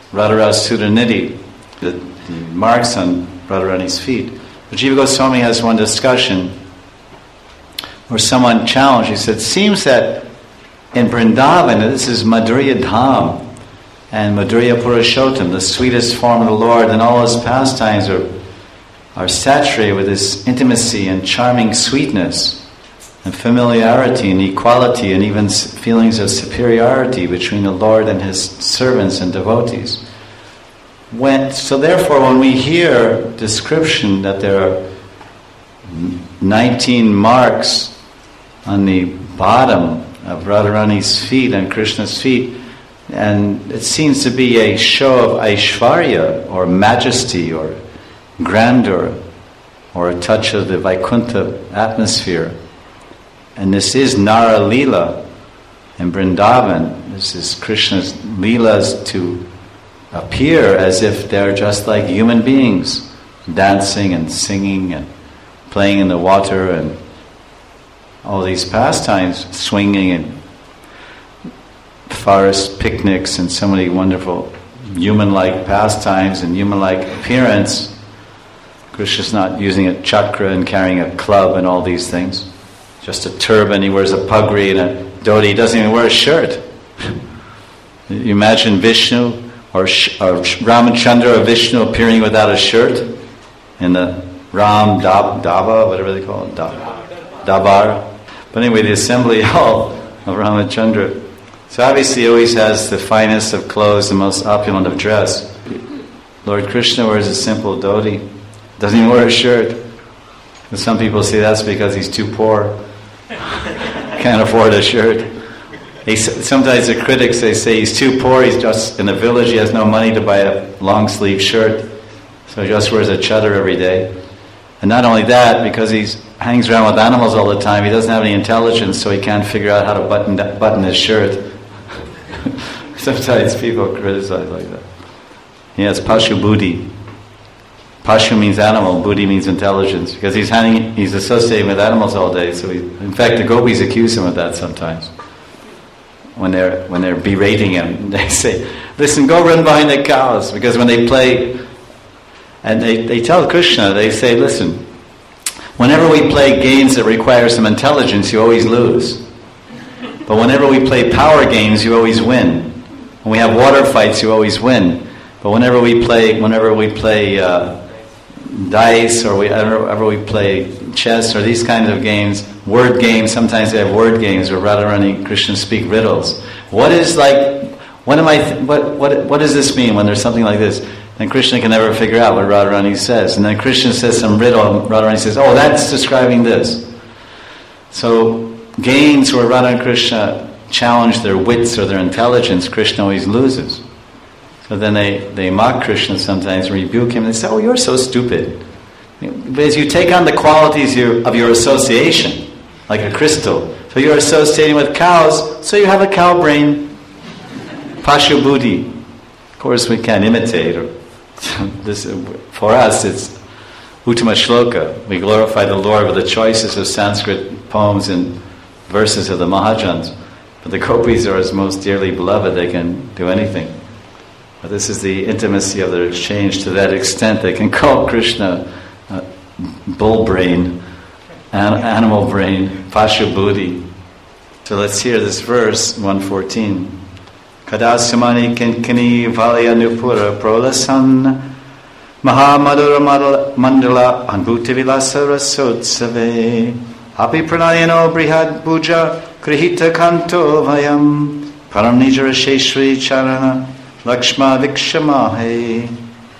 Radharani Sudhanidhi, the marks on Radharani's feet. But Jiva Goswami has one discussion where someone challenged, he said, seems that in Vrindavan, this is Madhurya Dham and Madhurya Purushottam, the sweetest form of the Lord, and all his pastimes are saturated with this intimacy and charming sweetness and familiarity and equality and even feelings of superiority between the Lord and his servants and devotees. So therefore, when we hear description that there are 19 marks on the bottom of Radharani's feet and Krishna's feet, and it seems to be a show of Aishvarya or majesty or grandeur or a touch of the Vaikuntha atmosphere. And this is Nara Leela in Vrindavan. This is Krishna's Leelas to appear as if they're just like human beings, dancing and singing and playing in the water and all these pastimes, swinging and forest picnics and so many wonderful human-like pastimes and human-like appearance. Krishna's not using a chakra and carrying a club and all these things. Just a turban, he wears a pugri and a dhoti, he doesn't even wear a shirt. You imagine Vishnu or Ramachandra or Vishnu appearing without a shirt in the Ram Daba, whatever they call it, Dabar. But anyway, the assembly hall of Ramachandra. So obviously he always has the finest of clothes, the most opulent of dress. Lord Krishna wears a simple dhoti, doesn't even wear a shirt. And some people say that's because he's too poor, can't afford a shirt. Sometimes the critics, they say he's too poor, he's just in the village, he has no money to buy a long sleeve shirt, so he just wears a chadar every day. And not only that, because he hangs around with animals all the time, he doesn't have any intelligence, so he can't figure out how to button his shirt. Sometimes people criticize like that. He has Pashu Buddhi. Pashu means animal, Buddhi means intelligence, because he's associating with animals all day. So in fact, the gopis accuse him of that sometimes. When they're berating him, they say, listen, go run behind the cows. Because when they play, and they tell Krishna, they say, listen, whenever we play games that require some intelligence, you always lose. But whenever we play power games, you always win. When we have water fights, you always win. But whenever we play dice, or whenever we play chess, or these kinds of games, word games, sometimes they have word games where Radharani and Krishna speak riddles. What does this mean when there's something like this? And Krishna can never figure out what Radharani says. And then Krishna says some riddle, and Radharani says, oh, that's describing this. So games where Radha and Krishna challenge their wits or their intelligence, Krishna always loses. So then they mock Krishna sometimes, rebuke him, and they say, oh, you're so stupid. Because you take on the qualities of your association, like a crystal. So you're associating with cows, so you have a cow brain. Pashu Buddhi. Of course we can't imitate. For us it's Uttama Shloka. We glorify the Lord with the choices of Sanskrit poems and verses of the Mahajans. But the gopis are his most dearly beloved, they can do anything. But this is the intimacy of their exchange to that extent. They can call Krishna bull brain, animal brain, Pashu Buddhi. So let's hear this verse, 114. Kadasamani kinkini valya nupura prolasan mahamadura mandala anbhuti vilasa rasotsave api pranayano brihad puja krihita kanto vayam param nijara sheshri charana lakshma vikshamahe.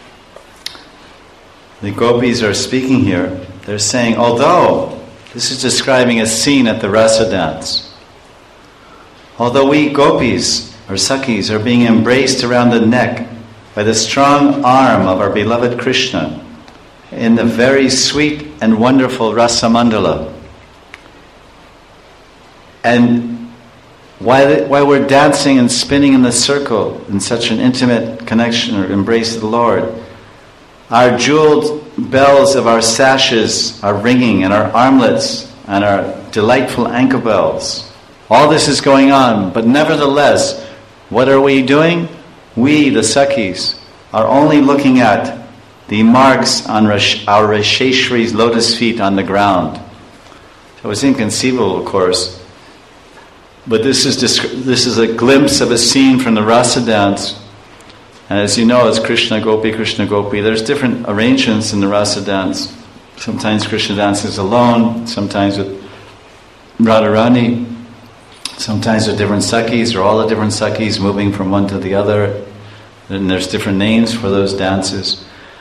The gopis are speaking here. They're saying, although this is describing a scene at the rasa dance, although we gopis or sakhis are being embraced around the neck by the strong arm of our beloved Krishna in the very sweet and wonderful Rasa Mandala, and while we're dancing and spinning in the circle in such an intimate connection or embrace of the Lord, our jeweled bells of our sashes are ringing, and our armlets and our delightful ankle bells. All this is going on, but nevertheless, what are we doing? we, the Sakhis, are only looking at the marks on our Risheshwari's lotus feet on the ground. So it's inconceivable, of course. But this is a glimpse of a scene from the Rasa dance. And as you know, it's Krishna Gopi, there's different arrangements in the Rasa dance. Sometimes Krishna dances alone, sometimes with Radharani, sometimes with different Sakhis, or all the different Sakhis moving from one to the other. And there's different names for those dances.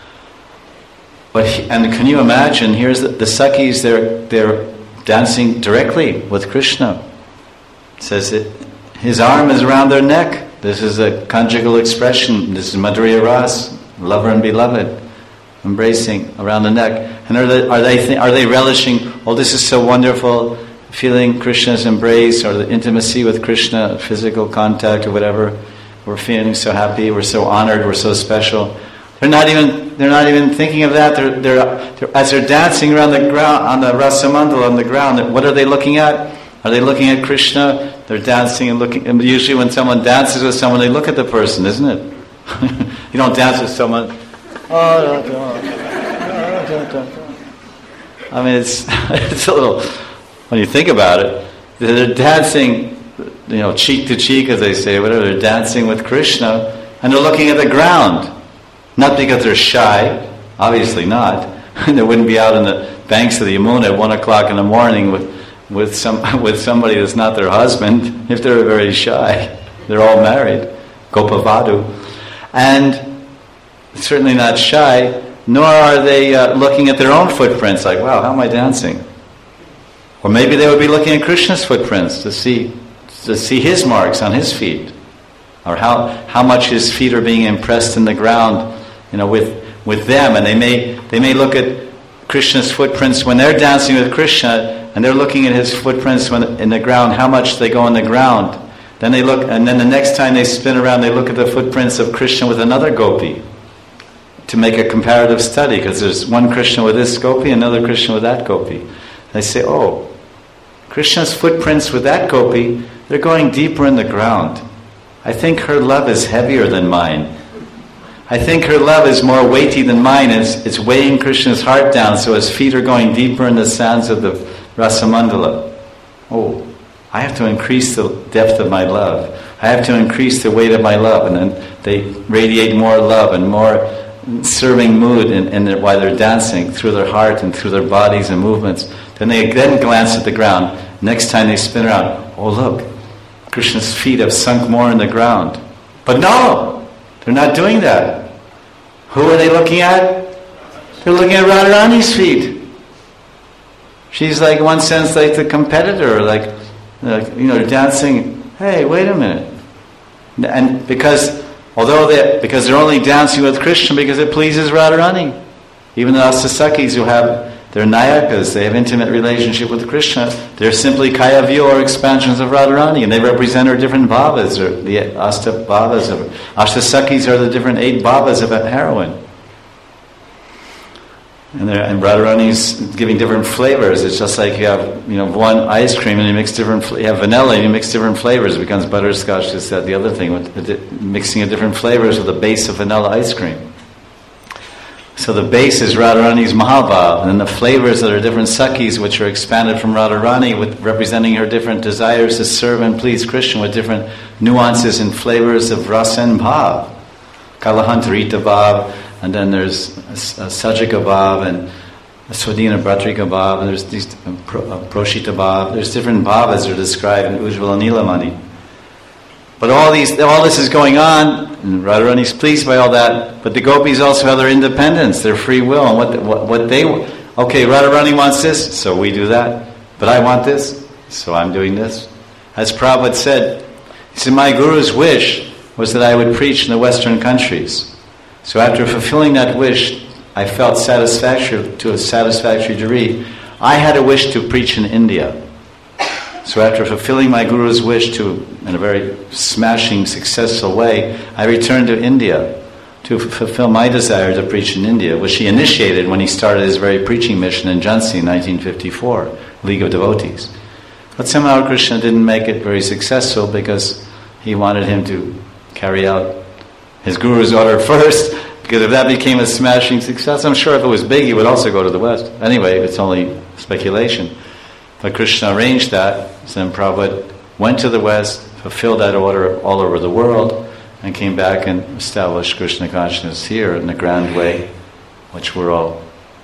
And can you imagine, here's the Sakhis, they're dancing directly with Krishna. It says that his arm is around their neck. This is a conjugal expression. This is Madhurya Ras, lover and beloved, embracing around the neck. And are they relishing? Oh, this is so wonderful, feeling Krishna's embrace or the intimacy with Krishna, physical contact or whatever. We're feeling so happy. We're so honored. We're so special. They're not even thinking of that. They're as they're dancing around the ground on the Rasamandala on the ground. What are they looking at? Are they looking at Krishna? They're dancing and looking. And usually when someone dances with someone, they look at the person, isn't it? You don't dance with someone. I mean, it's a little, when you think about it, they're dancing, cheek to cheek, as they say, whatever. They're dancing with Krishna, and they're looking at the ground. Not because they're shy, obviously not. They wouldn't be out on the banks of the Yamuna at 1 o'clock in the morning with somebody that's not their husband, if they're very shy. They're all married, Gopavadu. And certainly not shy, nor are they looking at their own footprints, like, wow, how am I dancing? Or maybe they would be looking at Krishna's footprints to see his marks on his feet, or how much his feet are being impressed in the ground, with them. And they may look at Krishna's footprints when they're dancing with Krishna, and they're looking at his footprints in the ground, how much they go in the ground. Then they look, and then the next time they spin around, they look at the footprints of Krishna with another gopi to make a comparative study, because there's one Krishna with this gopi, another Krishna with that gopi. They say, oh, Krishna's footprints with that gopi, they're going deeper in the ground. I think her love is heavier than mine. I think her love is more weighty than mine. It's weighing Krishna's heart down, so his feet are going deeper in the sands of the Rasamandala. Oh, I have to increase the depth of my love. I have to increase the weight of my love. And then they radiate more love and more serving mood while they're dancing through their heart and through their bodies and movements. Then they glance at the ground. Next time they spin around, oh look, Krishna's feet have sunk more in the ground. But no! They're not doing that. Who are they looking at? They're looking at Radharani's feet. She's like, in one sense, like the competitor, dancing. Hey, wait a minute. And because they're only dancing with Krishna because it pleases Radharani. Even the Astasakis who have their nayakas, they have intimate relationship with Krishna. They're simply kaya or expansions of Radharani, and they represent her different bhavas, or the Asta bhavas of her. Astasakis are the different 8 bhavas of a heroine. And Radharani's giving different flavors. It's just like you have, one ice cream and you mix you have vanilla and you mix different flavors. It becomes butterscotch, this, that, the other thing, with mixing of different flavors with the base of vanilla ice cream. So the base is Radharani's Mahabhav, and then the flavors that are different Sakhis, which are expanded from Radharani, with representing her different desires to serve and please Krishna, with different nuances and flavors of Rasa and Bhav. Kalahantarita Bhav, and then there's Sajika Bhav, and Swadhina Bhatrika Bhav, and there's these Proshita Bhav. There's different bhavas that are described in Ujjvala Nilamani. But all this is going on, and Radharani's pleased by all that, but the gopis also have their independence, their free will, and what they want. Okay, Radharani wants this, so we do that. But I want this, so I'm doing this. As Prabhupada said, he said, my Guru's wish was that I would preach in the Western countries. So after fulfilling that wish, I felt satisfactory to a satisfactory degree. I had a wish to preach in India. So after fulfilling my Guru's wish in a very smashing, successful way, I returned to India to fulfill my desire to preach in India, which he initiated when he started his very preaching mission in Jhansi in 1954, League of Devotees. But somehow Krishna didn't make it very successful because he wanted him to carry out his guru's order first, because if that became a smashing success, I'm sure if it was big, he would also go to the West. Anyway, it's only speculation. But Krishna arranged that, so then Prabhupada went to the West, fulfilled that order all over the world, and came back and established Krishna consciousness here in a grand way, which we're all,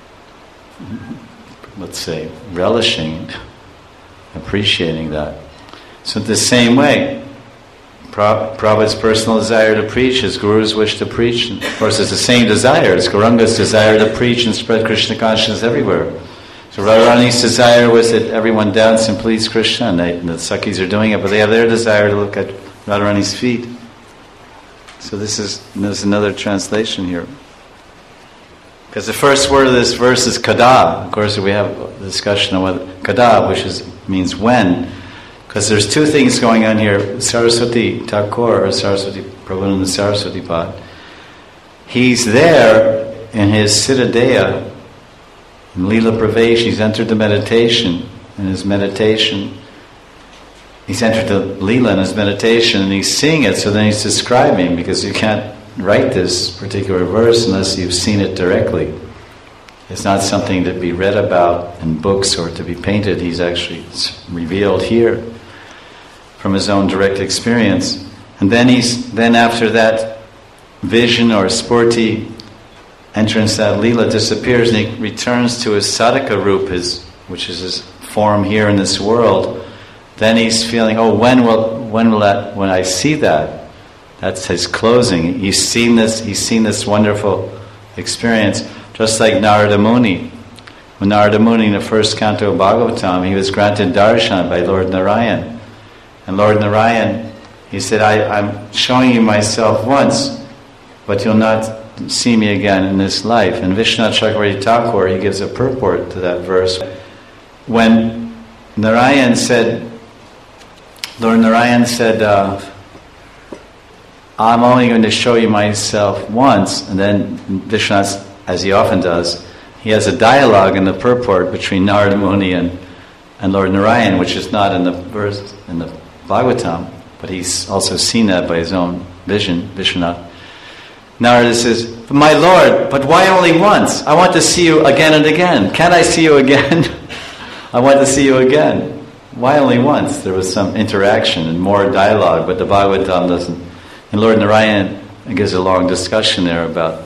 let's say, relishing, appreciating that. So the same way, Prabhupada's personal desire to preach, his guru's wish to preach, and of course it's the same desire, it's Gauranga's desire to preach and spread Krishna consciousness everywhere. So Radharani's desire was that everyone dance and please Krishna, and the Sakhis are doing it, but they have their desire to look at Radharani's feet. So there's another translation here. Because the first word of this verse is kada. Of course, we have a discussion on what kada, which means when. Because there's two things going on here. Saraswati Thakur, or Saraswati Prabhupada Saraswati Pad, he's there in his Siddhadeha, in Leela Pravesh. He's entered the meditation. In his meditation, he's entered the Leela in his meditation, and he's seeing it, so then he's describing, because you can't write this particular verse unless you've seen it directly. It's not something to be read about in books or to be painted. He's actually revealed here from his own direct experience. And then after that vision or spurti entrance, that Leela disappears, and he returns to his sadhaka roop, which is his form here in this world. Then he's feeling, when I see that, that's his closing. He's seen this wonderful experience, just like Narada Muni. When Narada Muni in the first canto of Bhagavatam, he was granted darshan by Lord Narayan. And Lord Narayan, he said, I'm showing you myself once, but you'll not see me again in this life. And Vishwanath Chakravarti Thakur, he gives a purport to that verse. When Lord Narayan said, I'm only going to show you myself once, and then Vishwanath, as he often does, he has a dialogue in the purport between Narada Muni and Lord Narayan, which is not in the verse in the Bhagavatam, but he's also seen that by his own vision, Vishwanath. Narada says, my Lord, but why only once? I want to see you again and again. Can I see you again? I want to see you again. Why only once? There was some interaction and more dialogue, but the Bhagavatam doesn't. And Lord Narayan gives a long discussion there about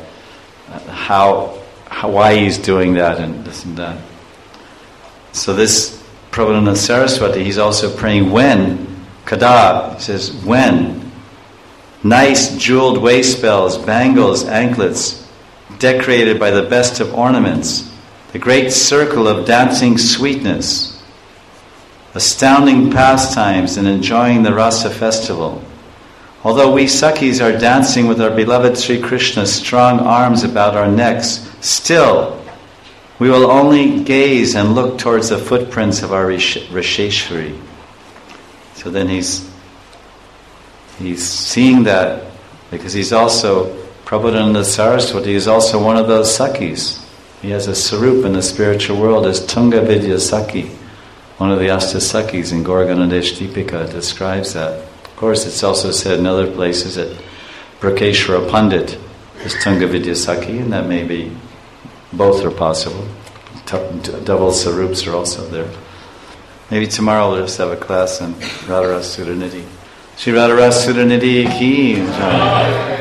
why he's doing that and this and that. So this Prabhupada Saraswati, he's also praying when. Kada, he says, when? Nice jeweled waist bells, bangles, anklets, decorated by the best of ornaments, the great circle of dancing sweetness, astounding pastimes and enjoying the Rasa festival. Although we Sakhis are dancing with our beloved Sri Krishna's strong arms about our necks, still we will only gaze and look towards the footprints of our Risheshwari. So then he's seeing that, because he's also, Prabhupada Saraswati is also one of those Sakhis. He has a sarup in the spiritual world as Tunga Vidya Sakhi. One of the Asta Sakhis in Gauraganadesh Deepika describes that. Of course, it's also said in other places that Brakeshwara Pandit is Tunga Vidya Sakhi, and that may be, both are possible. Double sarups are also there. Maybe tomorrow we'll just have a class on Radharasa Sudha Nidhi. Shri Radharasa Sudha Nidhi ki jai.